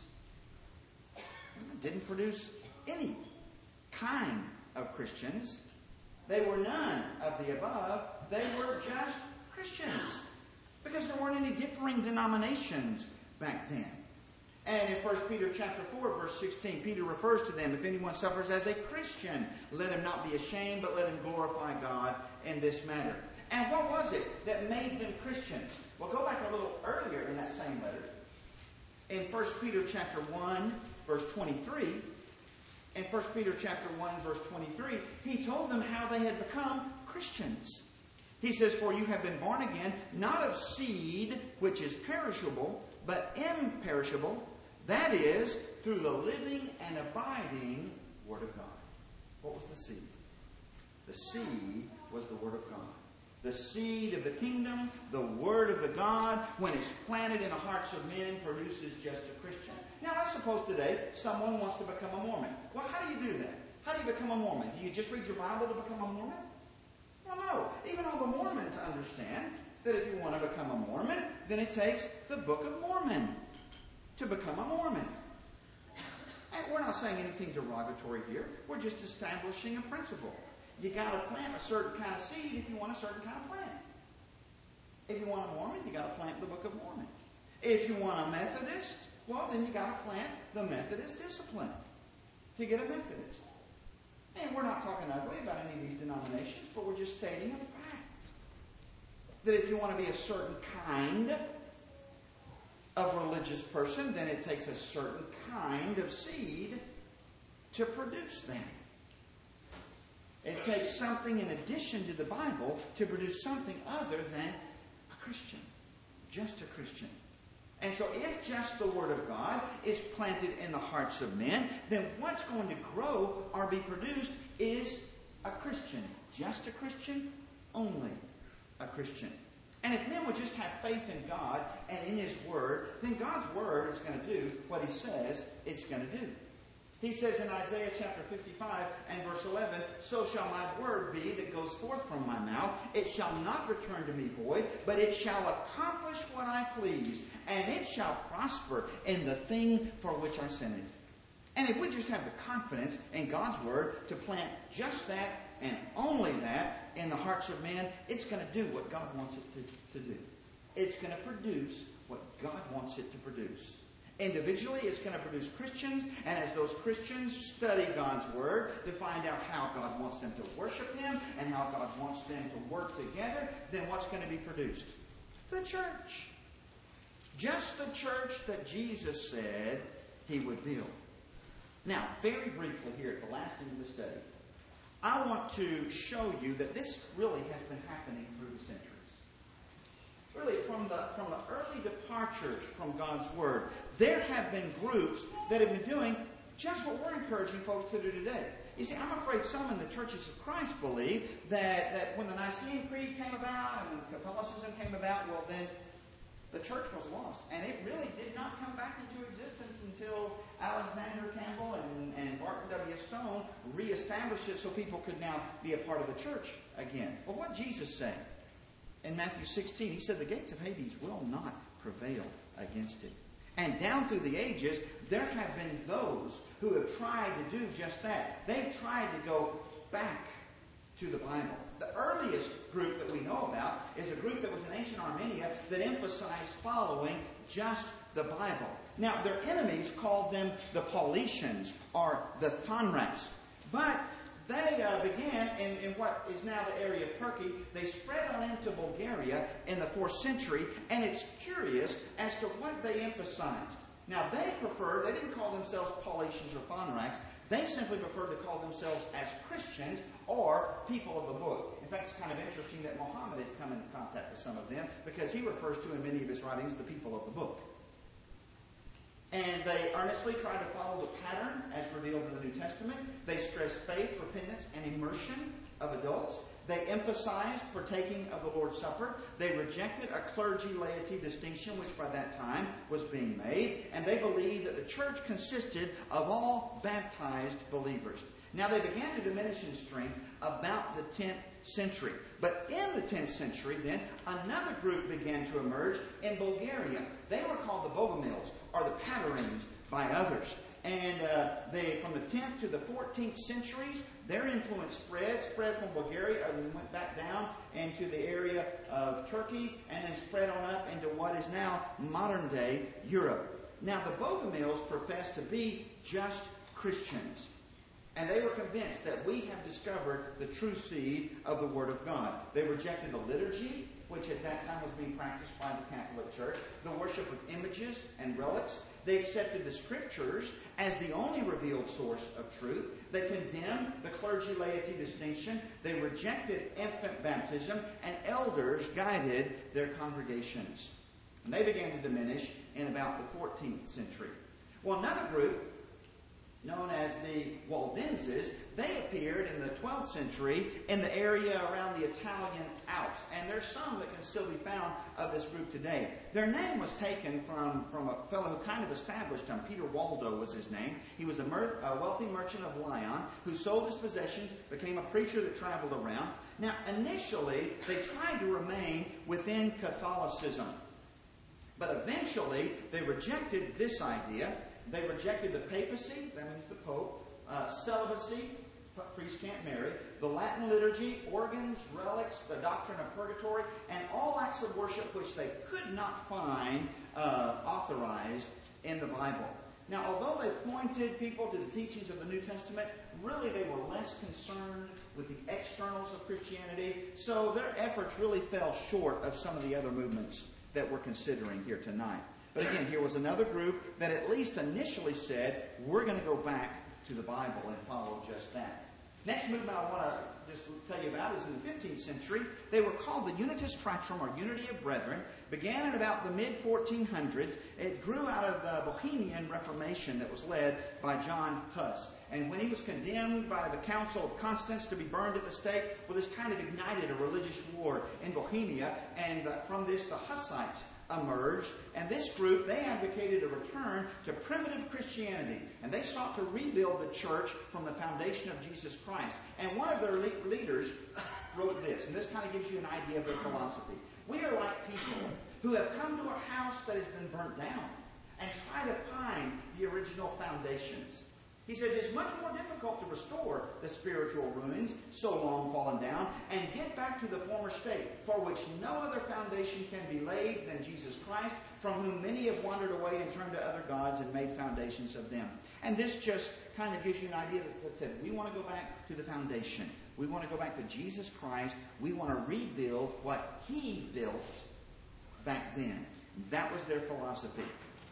It didn't produce any kind of Christians. They were none of the above. They were just Christians. Because there weren't any differing denominations back then. And in First Peter chapter four, verse sixteen, Peter refers to them, if anyone suffers as a Christian, let him not be ashamed, but let him glorify God in this matter. And what was it that made them Christians? Well, go back a little earlier in that same letter. In First Peter chapter one, verse twenty-three, in First Peter chapter one, verse twenty-three, he told them how they had become Christians. He says, for you have been born again, not of seed, which is perishable, but imperishable, that is, through the living and abiding Word of God. What was the seed? The seed was the Word of God. The seed of the kingdom, the Word of the God, when it's planted in the hearts of men, produces just a Christian. Now, let's suppose today someone wants to become a Mormon. Well, how do you do that? How do you become a Mormon? Do you just read your Bible to become a Mormon? Well, no. Even all the Mormons understand that if you want to become a Mormon, then it takes the Book of Mormon to become a Mormon. And we're not saying anything derogatory here. We're just establishing a principle. You got to plant a certain kind of seed if you want a certain kind of plant. If you want a Mormon, you got to plant the Book of Mormon. If you want a Methodist, well, then you got to plant the Methodist discipline to get a Methodist. And we're not talking ugly about any of these denominations, but we're just stating a fact. that if you want to be a certain kind of religious person, then it takes a certain kind of seed to produce that. It takes something in addition to the Bible to produce something other than a Christian. Just a Christian. And so if just the Word of God is planted in the hearts of men, then what's going to grow or be produced is a Christian. Just a Christian, only a Christian. And if men would just have faith in God and in His Word, then God's Word is going to do what He says it's going to do. He says in Isaiah chapter fifty-five and verse eleven, "So shall my word be that goes forth from my mouth. It shall not return to me void, but it shall accomplish what I please, and it shall prosper in the thing for which I sent it." And if we just have the confidence in God's Word to plant just that and only that in the hearts of men, it's going to do what God wants it to, to do. It's going to produce what God wants it to produce. Individually, it's going to produce Christians, and as those Christians study God's Word to find out how God wants them to worship Him and how God wants them to work together, then what's going to be produced? The church. Just the church that Jesus said He would build. Now, very briefly here at the last end of the study, I want to show you that this really has been happening through the centuries. Really, from the, from the early departures from God's Word, there have been groups that have been doing just what we're encouraging folks to do today. You see, I'm afraid some in the churches of Christ believe that, that when the Nicene Creed came about and when Catholicism came about, well then, the church was lost. And it really did not come back into existence until Alexander Campbell and, and Barton W. Stone reestablished it so people could now be a part of the church again. Well, what did Jesus say? In Matthew sixteen, He said, "The gates of Hades will not prevail against it." And down through the ages, there have been those who have tried to do just that. They've tried to go back to the Bible. The earliest group that we know about is a group that was in ancient Armenia that emphasized following just the Bible. Now, their enemies called them the Paulicians or the Thonrats. But they uh, began in, in what is now the area of Turkey. They spread on into Bulgaria in the fourth century, and it's curious as to what they emphasized. Now, they preferred, they didn't call themselves Paulicians or Thonrats. They simply preferred to call themselves as Christians or people of the book. In fact, it's kind of interesting that Muhammad had come into contact with some of them because he refers to in many of his writings the people of the book. And they earnestly tried to follow the pattern as revealed in the New Testament. They stressed faith, repentance, and immersion of adults. They emphasized partaking of the Lord's Supper. They rejected a clergy-laity distinction, which by that time was being made. And they believed that the church consisted of all baptized believers. Now, they began to diminish in strength about the tenth century. But in the tenth century, then, another group began to emerge in Bulgaria. They were called the Bogomils, or the Patarines by others. And uh, they, from the tenth to the fourteenth centuries, their influence spread, spread from Bulgaria and went back down into the area of Turkey and then spread on up into what is now modern-day Europe. Now, the Bogomils professed to be just Christians. And they were convinced that we have discovered the true seed of the Word of God. They rejected the liturgy, which at that time was being practiced by the Catholic Church, the worship of images and relics. They accepted the Scriptures as the only revealed source of truth. They condemned the clergy-laity distinction. They rejected infant baptism, and elders guided their congregations. And they began to diminish in about the fourteenth century. Well, another group, known as the Waldenses, they appeared in the twelfth century in the area around the Italian Alps. And there's some that can still be found of this group today. Their name was taken from, from a fellow who kind of established them. Peter Waldo was his name. He was a, mer- a wealthy merchant of Lyon who sold his possessions, became a preacher that traveled around. Now, initially, they tried to remain within Catholicism. But eventually, they rejected this idea. They rejected the papacy, that means the Pope, uh, celibacy, priests can't marry, the Latin liturgy, organs, relics, the doctrine of purgatory, and all acts of worship which they could not find uh, authorized in the Bible. Now, although they pointed people to the teachings of the New Testament, really they were less concerned with the externals of Christianity, so their efforts really fell short of some of the other movements that we're considering here tonight. But again, here was another group that at least initially said, we're going to go back to the Bible and follow just that. Next movement I want to just tell you about is in the fifteenth century. They were called the Unitas Fratrum, or Unity of Brethren. Began in about the mid fourteen hundreds. It grew out of the Bohemian Reformation that was led by John Huss. And when he was condemned by the Council of Constance to be burned at the stake, well, this kind of ignited a religious war in Bohemia. And uh, from this, the Hussites emerged. And this group, they advocated a return to primitive Christianity. And they sought to rebuild the church from the foundation of Jesus Christ. And one of their le- leaders wrote this, and this kind of gives you an idea of their philosophy. We are like people who have come to a house that has been burnt down and try to find the original foundations. He says it's much more difficult to restore the spiritual ruins so long fallen down and get back to the former state, for which no other foundation can be laid than Jesus Christ, from whom many have wandered away and turned to other gods and made foundations of them. And this just kind of gives you an idea that, that said, we want to go back to the foundation. We want to go back to Jesus Christ. We want to rebuild what He built back then. That was their philosophy.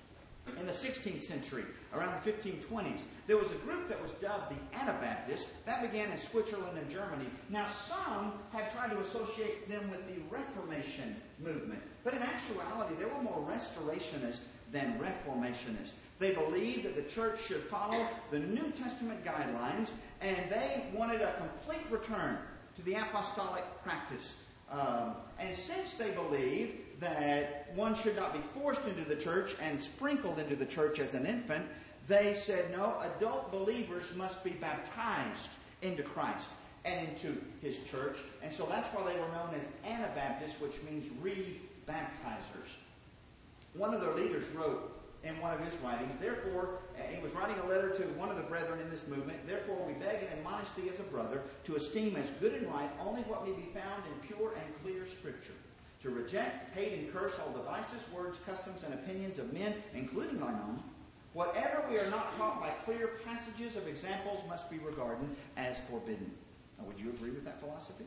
In the sixteenth century, around the fifteen twenties, there was a group that was dubbed the Anabaptists. That began in Switzerland and Germany. Now, some have tried to associate them with the Reformation movement. But in actuality, they were more restorationist than reformationist. They believed that the church should follow the New Testament guidelines, and they wanted a complete return to the apostolic practice. Um, and since they believed that one should not be forced into the church and sprinkled into the church as an infant, they said, no, adult believers must be baptized into Christ and into His church. And so that's why they were known as Anabaptists, which means re-baptizers. One of their leaders wrote in one of his writings, therefore, he was writing a letter to one of the brethren in this movement, therefore we beg and admonish thee as a brother to esteem as good and right only what may be found in pure and clear Scripture. To reject, hate, and curse all devices, words, customs, and opinions of men, including thine own. Whatever we are not taught by clear passages of examples must be regarded as forbidden. Now, would you agree with that philosophy?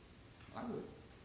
I would.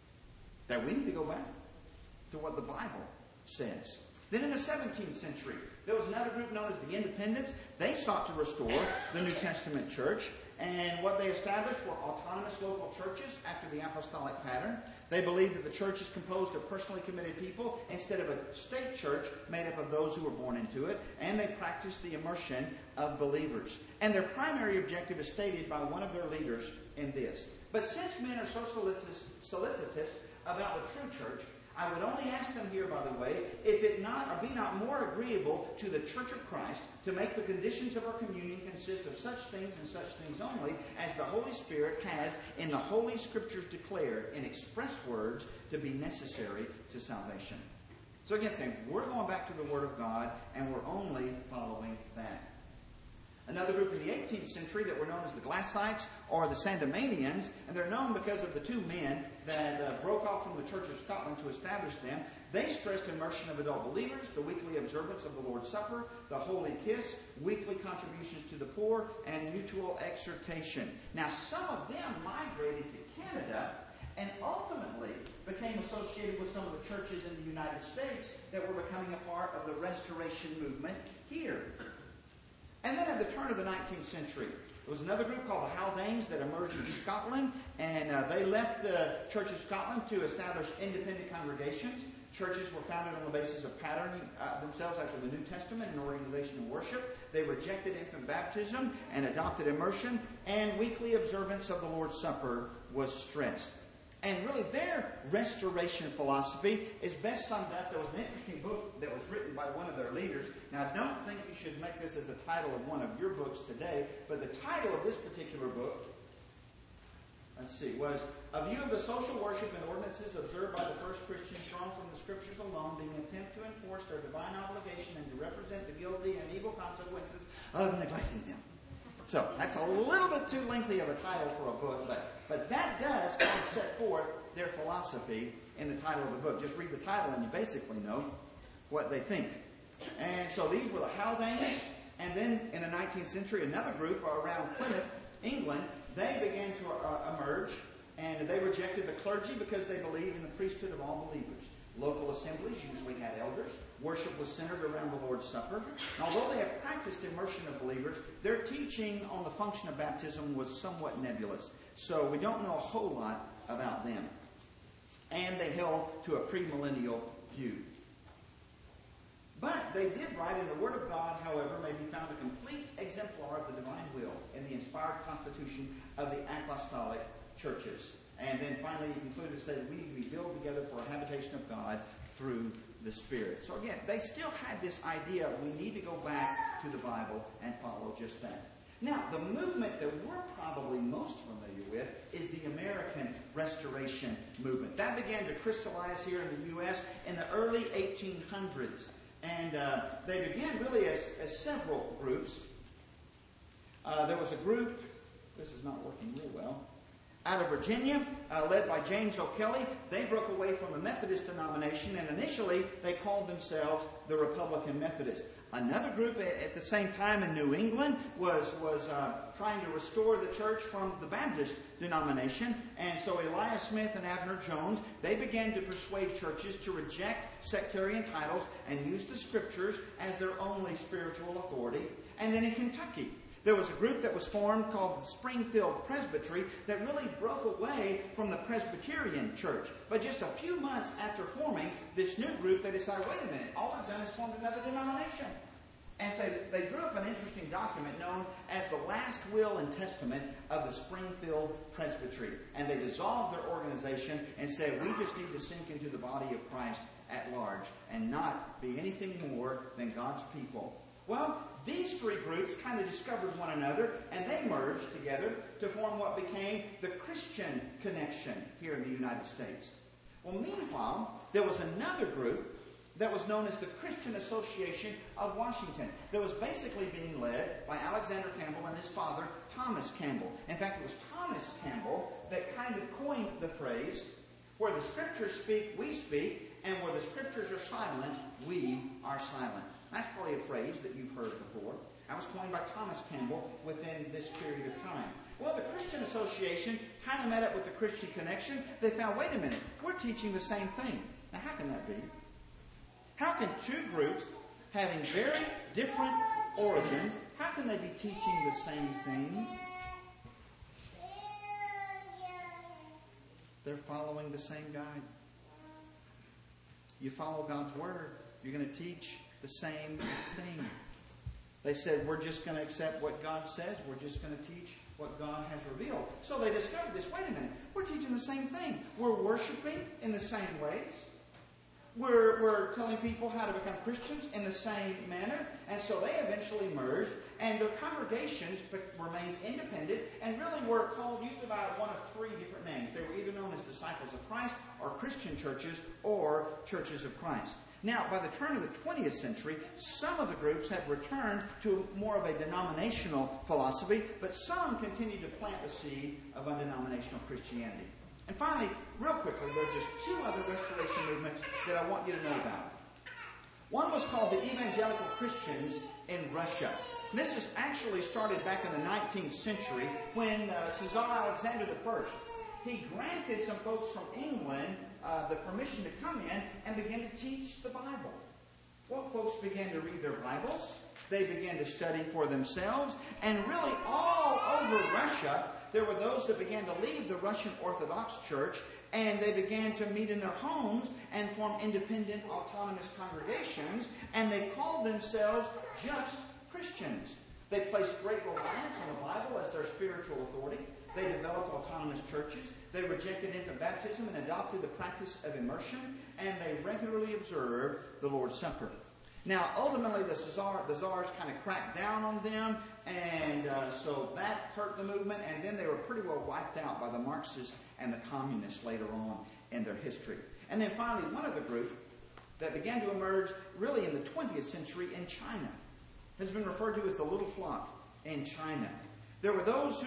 That we need to go back to what the Bible says. Then in the seventeenth century, there was another group known as the Independents. They sought to restore the New Testament church. And what they established were autonomous local churches after the apostolic pattern. They believed that the church is composed of personally committed people instead of a state church made up of those who were born into it. And they practiced the immersion of believers. And their primary objective is stated by one of their leaders in this. But since men are so solicitous about the true church, I would only ask them here, by the way, if it not or be not more agreeable to the Church of Christ to make the conditions of our communion consist of such things and such things only as the Holy Spirit has in the Holy Scriptures declared in express words to be necessary to salvation. So again, saying, we're going back to the Word of God and we're only following that. Another group in the eighteenth century that were known as the Glassites or the Sandemanians, and they're known because of the two men that uh, broke off from the Church of Scotland to establish them. They stressed immersion of adult believers, the weekly observance of the Lord's Supper, the Holy Kiss, weekly contributions to the poor, and mutual exhortation. Now, some of them migrated to Canada and ultimately became associated with some of the churches in the United States that were becoming a part of the Restoration movement here. And then at the turn of the nineteenth century, there was another group called the Haldanes that emerged in Scotland, and uh, they left the Church of Scotland to establish independent congregations. Churches were founded on the basis of patterning uh, themselves after the New Testament and organization of worship. They rejected infant baptism and adopted immersion, and weekly observance of the Lord's Supper was stressed. And really, their restoration philosophy is best summed up. There was an interesting book that was written by one of their leaders. Now, I don't think you should make this as the title of one of your books today, but the title of this particular book, let's see, was A View of the Social Worship and Ordinances Observed by the First Christians Drawn from the Scriptures Alone, being an attempt to enforce their divine obligation and to represent the guilty and evil consequences of neglecting them. So, that's a little bit too lengthy of a title for a book, but, but that does kind of set forth their philosophy in the title of the book. Just read the title and you basically know what they think. And so these were the Haldanes. And then in the nineteenth century, another group around Plymouth, England, they began to uh, emerge. And they rejected the clergy because they believed in the priesthood of all believers. Local assemblies usually had elders. Worship was centered around the Lord's Supper. And although they have practiced immersion of believers, their teaching on the function of baptism was somewhat nebulous. So we don't know a whole lot about them. And they held to a premillennial view. But they did write in the Word of God, however, may be found a complete exemplar of the divine will in the inspired constitution of the apostolic churches. And then finally he concluded to say that we need to be built together for a habitation of God through the Spirit. So again, they still had this idea we need to go back to the Bible and follow just that. Now, the movement that we're probably most familiar with is the American Restoration movement. That began to crystallize here in the U S in the early eighteen hundreds. And uh, they began really as, as several groups. Uh, there was a group, this is not working real well, out of Virginia, uh, led by James O'Kelly. They broke away from the Methodist denomination, and initially they called themselves the Republican Methodists. Another group at the same time in New England was, was uh, trying to restore the church from the Baptist denomination. And so Elias Smith and Abner Jones, they began to persuade churches to reject sectarian titles and use the Scriptures as their only spiritual authority. And then in Kentucky, there was a group that was formed called the Springfield Presbytery that really broke away from the Presbyterian Church. But just a few months after forming this new group, they decided, wait a minute, all they've done is formed another denomination. And so they drew up an interesting document known as the Last Will and Testament of the Springfield Presbytery. And they dissolved their organization and said, we just need to sink into the body of Christ at large and not be anything more than God's people. Well, these three groups kind of discovered one another, and they merged together to form what became the Christian Connection here in the United States. Well, meanwhile, there was another group that was known as the Christian Association of Washington that was basically being led by Alexander Campbell and his father, Thomas Campbell. In fact, it was Thomas Campbell that kind of coined the phrase, where the Scriptures speak, we speak, and where the Scriptures are silent, we are silent. That's probably a phrase that you've heard before. That was coined by Thomas Campbell within this period of time. Well, the Christian Association kind of met up with the Christian Connection. They found, wait a minute, we're teaching the same thing. Now, how can that be? How can two groups having very different origins, how can they be teaching the same thing? They're following the same guide. You follow God's Word, you're going to teach the same thing. They said, we're just going to accept what God says. We're just going to teach what God has revealed. So they discovered this. Wait a minute. We're teaching the same thing. We're worshiping in the same ways. We're, we're telling people how to become Christians in the same manner. And so they eventually merged. And their congregations remained independent and really were called, used about one of three different names. They were either known as Disciples of Christ or Christian churches or Churches of Christ. Now, by the turn of the twentieth century, some of the groups had returned to more of a denominational philosophy, but some continued to plant the seed of undenominational Christianity. And finally, real quickly, there are just two other restoration movements that I want you to know about. One was called the Evangelical Christians in Russia. This is actually started back in the nineteenth century when uh, Caesar Alexander the First, he granted some folks from England uh, the permission to come in and begin to teach the Bible. Well, folks began to read their Bibles. They began to study for themselves. And really all over Russia, there were those that began to leave the Russian Orthodox Church, and they began to meet in their homes and form independent, autonomous congregations, and they called themselves just Christians. They placed great reliance on the Bible as their spiritual authority. They developed autonomous churches. They rejected infant baptism and adopted the practice of immersion, and they regularly observed the Lord's Supper. Now, ultimately, the, Czar, the Czars kind of cracked down on them, and uh, so that hurt the movement, and then they were pretty well wiped out by the Marxists and the Communists later on in their history. And then finally, one of the group that began to emerge really in the twentieth century in China has been referred to as the Little Flock in China. There were those who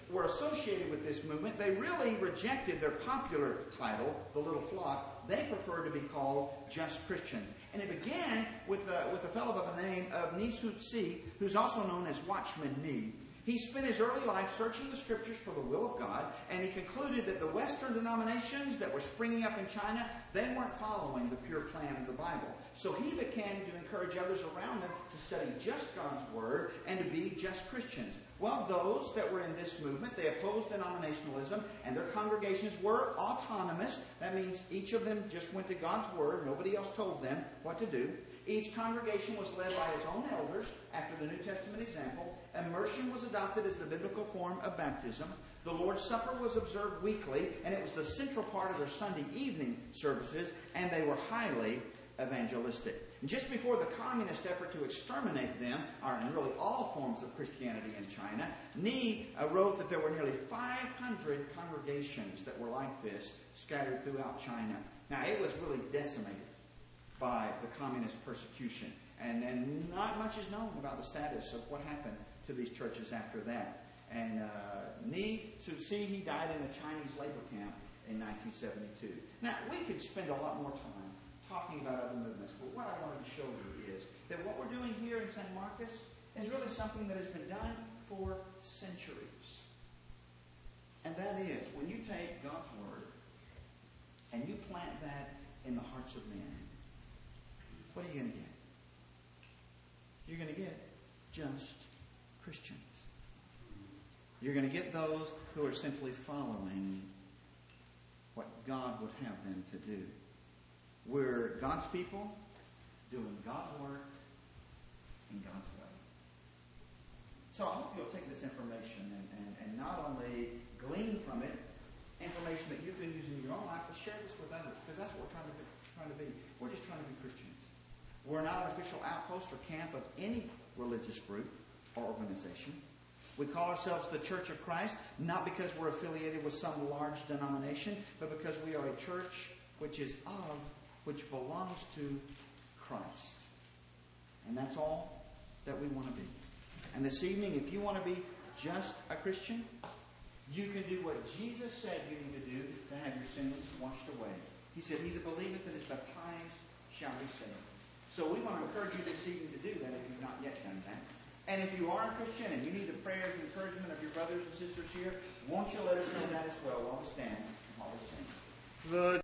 were associated with this movement, they really rejected their popular title, the Little Flock. They preferred to be called just Christians. And it began with a, with a fellow by the name of Ni Su Tse, who's also known as Watchman Nee. He spent his early life searching the Scriptures for the will of God, and he concluded that the Western denominations that were springing up in China, they weren't following the pure plan of the Bible. So he began to encourage others around them to study just God's Word and to be just Christians. Well, those that were in this movement, they opposed denominationalism, and their congregations were autonomous. That means each of them just went to God's Word. Nobody else told them what to do. Each congregation was led by its own elders after the New Testament example. Immersion was adopted as the biblical form of baptism. The Lord's Supper was observed weekly, and it was the central part of their Sunday evening services, and they were highly evangelistic. And just before the communist effort to exterminate them, or in really all forms of Christianity in China, Ni uh, wrote that there were nearly five hundred congregations that were like this scattered throughout China. Now, it was really decimated by the communist persecution, and, and not much is known about the status of what happened to these churches after that. And uh, Ni Su Tse, he died in a Chinese labor camp in nineteen seventy-two. Now, we could spend a lot more time talking about other movements, but what I wanted to show you is that what we're doing here in San Marcos is really something that has been done for centuries. And that is, when you take God's Word and you plant that in the hearts of men, what are you going to get? You're going to get just Christians. You're going to get those who are simply following what God would have them to do. We're God's people doing God's work in God's way. So I hope you'll take this information and, and, and not only glean from it information that you can use in your own life, but share this with others, because that's what we're trying to be. Trying to be. We're just trying to be Christians. We're not an official outpost or camp of any religious group or organization. We call ourselves the Church of Christ, not because we're affiliated with some large denomination, but because we are a church which is of, which belongs to Christ. And that's all that we want to be. And this evening, if you want to be just a Christian, you can do what Jesus said you need to do to have your sins washed away. He said, he that believeth that is baptized shall be saved. So we want to encourage you this evening to do that if you've not yet done that. And if you are a Christian and you need the prayers and encouragement of your brothers and sisters here, won't you let us know that as well while we stand and while we sing? The